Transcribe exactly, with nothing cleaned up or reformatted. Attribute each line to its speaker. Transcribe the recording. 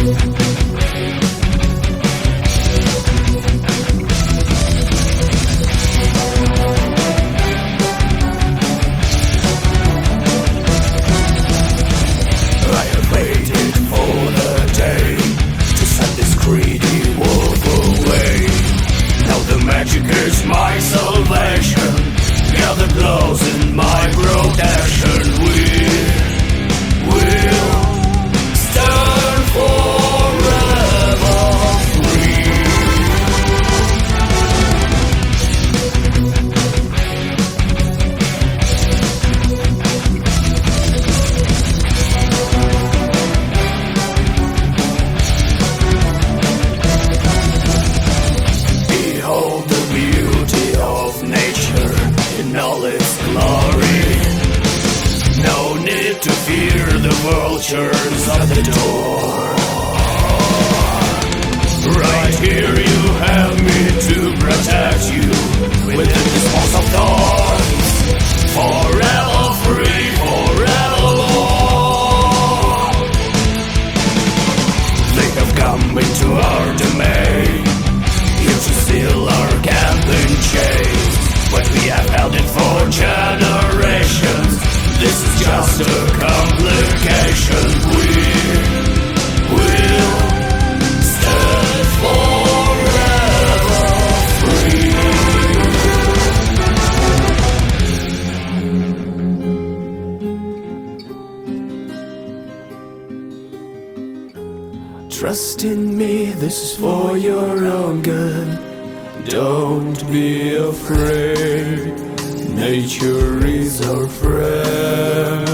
Speaker 1: Vultures at the door. Right here you have me to protect you within this walls of thorns. Forever free, forevermore. They have come into our domain, here to steal our gambling chains. But we have held it for generations. This is just a complication. We will stand forever free. Trust in me, this is for your own good. Don't be afraid. Nature is our friend.